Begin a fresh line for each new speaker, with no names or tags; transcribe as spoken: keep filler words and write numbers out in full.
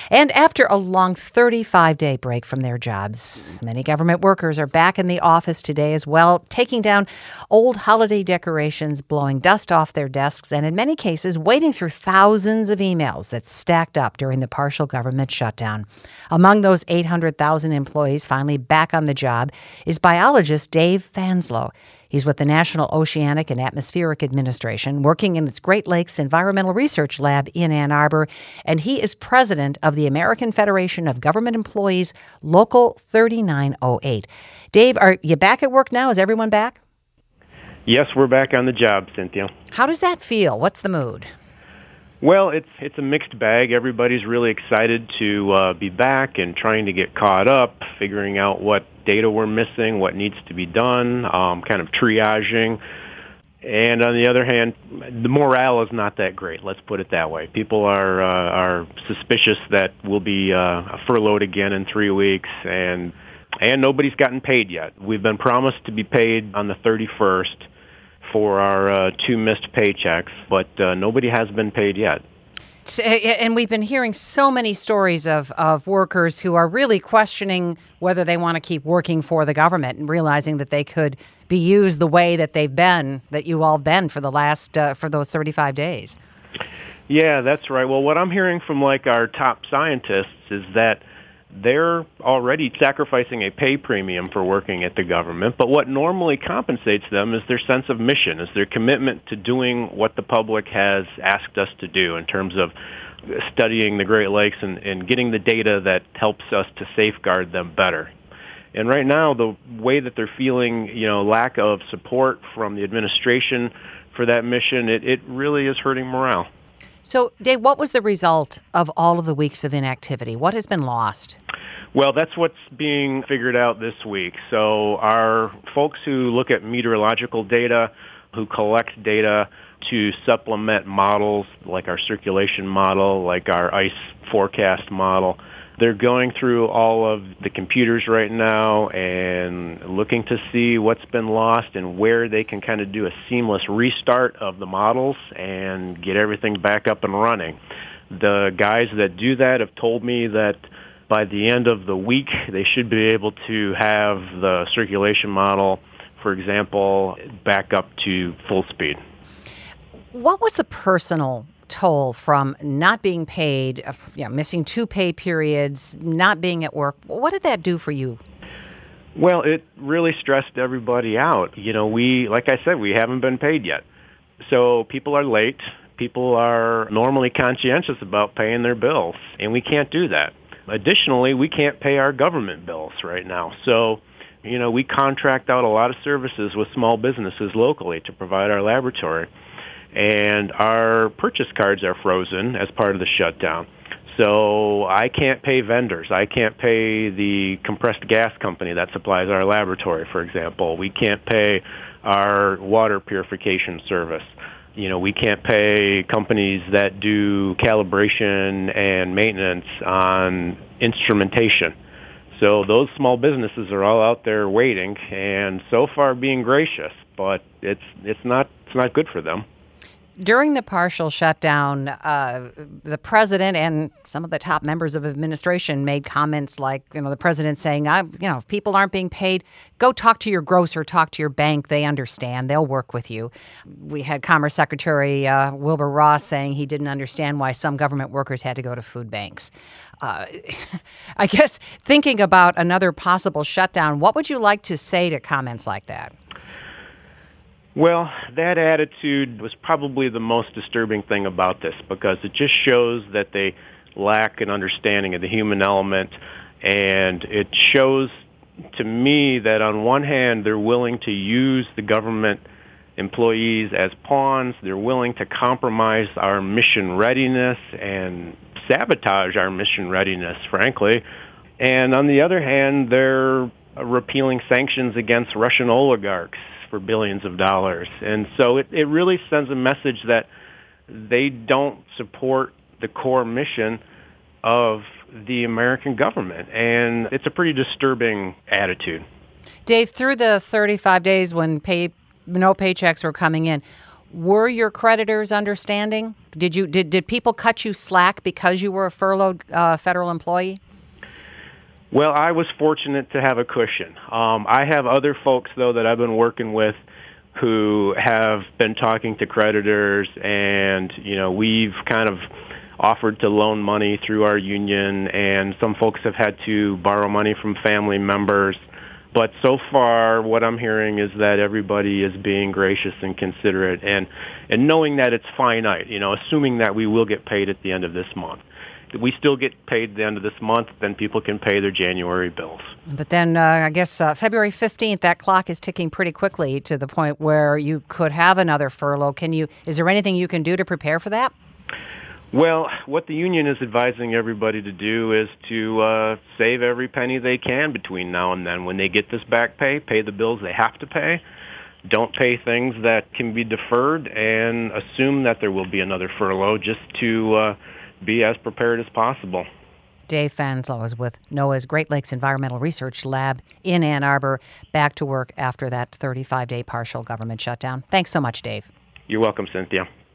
And after a long thirty-five day break from their jobs, many government workers are back in the office today as well, taking down old holiday decorations, blowing dust off their desks, and in many cases, wading through thousands of emails that stacked up during the partial government shutdown. Among those eight hundred thousand employees finally back on the job is biologist Dave Fanslow. He's with the National Oceanic and Atmospheric Administration, working in its Great Lakes Environmental Research Lab in Ann Arbor, and he is president of the American Federation of Government Employees, Local thirty-nine oh eight. Dave, are you back at work now? Is everyone back?
Yes, we're back on the job, Cynthia.
How does that feel? What's the mood?
Well, it's it's a mixed bag. Everybody's really excited to uh, be back and trying to get caught up, figuring out what data we're missing, what needs to be done, um, kind of triaging. And on the other hand, the morale is not that great. Let's put it that way. People are uh, are suspicious that we'll be uh, furloughed again in three weeks, and and nobody's gotten paid yet. We've been promised to be paid on the thirty-first. For our uh, two missed paychecks, but uh, nobody has been paid yet.
And we've been hearing so many stories of, of workers who are really questioning whether they want to keep working for the government and realizing that they could be used the way that they've been, that you all been for the last, uh, for those thirty-five days.
Yeah, that's right. Well, what I'm hearing from like our top scientists is that they're already sacrificing a pay premium for working at the government, but what normally compensates them is their sense of mission, is their commitment to doing what the public has asked us to do in terms of studying the Great Lakes and, and getting the data that helps us to safeguard them better. And right now, the way that they're feeling, you know, lack of support from the administration for that mission, it, it really is hurting morale.
So, Dave, what was the result of all of the weeks of inactivity? What has been lost?
Well, that's what's being figured out this week. So our folks who look at meteorological data, who collect data to supplement models like our circulation model, like our ice forecast model, they're going through all of the computers right now and looking to see what's been lost and where they can kind of do a seamless restart of the models and get everything back up and running. The guys that do that have told me that by the end of the week, they should be able to have the circulation model, for example, back up to full speed.
What was the personal toll from not being paid, uh, you know, missing two pay periods, not being at work? What did that do for you?
Well, it really stressed everybody out. You know, we, like I said, we haven't been paid yet. So people are late. People are normally conscientious about paying their bills, and we can't do that. Additionally, we can't pay our government bills right now. So, you know, we contract out a lot of services with small businesses locally to provide our laboratory. And our purchase cards are frozen as part of the shutdown. So I can't pay vendors. I can't pay the compressed gas company that supplies our laboratory, for example. We can't pay our water purification service. You know, we can't pay companies that do calibration and maintenance on instrumentation. So those small businesses are all out there waiting and so far being gracious, but it's it's not it's not good for them.
During the partial shutdown, uh, the president and some of the top members of administration made comments like, you know, the president saying, I, you know, if people aren't being paid, go talk to your grocer, talk to your bank. They understand. They'll work with you. We had Commerce Secretary uh, Wilbur Ross saying he didn't understand why some government workers had to go to food banks. Uh, I guess thinking about another possible shutdown, what would you like to say to comments like that?
Well, that attitude was probably the most disturbing thing about this because it just shows that they lack an understanding of the human element, and it shows to me that on one hand they're willing to use the government employees as pawns, they're willing to compromise our mission readiness and sabotage our mission readiness, frankly, and on the other hand they're repealing sanctions against Russian oligarchs for billions of dollars. And so it, it really sends a message that they don't support the core mission of the American government. And it's a pretty disturbing attitude.
Dave, through the thirty-five days when pay, no paychecks were coming in, Were your creditors understanding? Did you did, did people cut you slack because you were a furloughed uh, federal employee?
Well, I was fortunate to have a cushion. Um, I have other folks, though, that I've been working with who have been talking to creditors, and, you know, we've kind of offered to loan money through our union, and some folks have had to borrow money from family members. But so far, what I'm hearing is that everybody is being gracious and considerate, and, and knowing that it's finite, you know, assuming that we will get paid at the end of this month. If we still get paid at the end of this month, then people can pay their January bills.
But then uh, I guess uh, February fifteenth, that clock is ticking pretty quickly to the point where you could have another furlough. Can you? Is there anything you can do to prepare for that?
Well, what the union is advising everybody to do is to uh, save every penny they can between now and then. When they get this back pay, pay the bills they have to pay. Don't pay things that can be deferred, and assume that there will be another furlough, just to uh, be as prepared as possible.
Dave Fanslow is with NOAA's Great Lakes Environmental Research Lab in Ann Arbor, back to work after that thirty-five day partial government shutdown. Thanks so much, Dave.
You're welcome, Cynthia.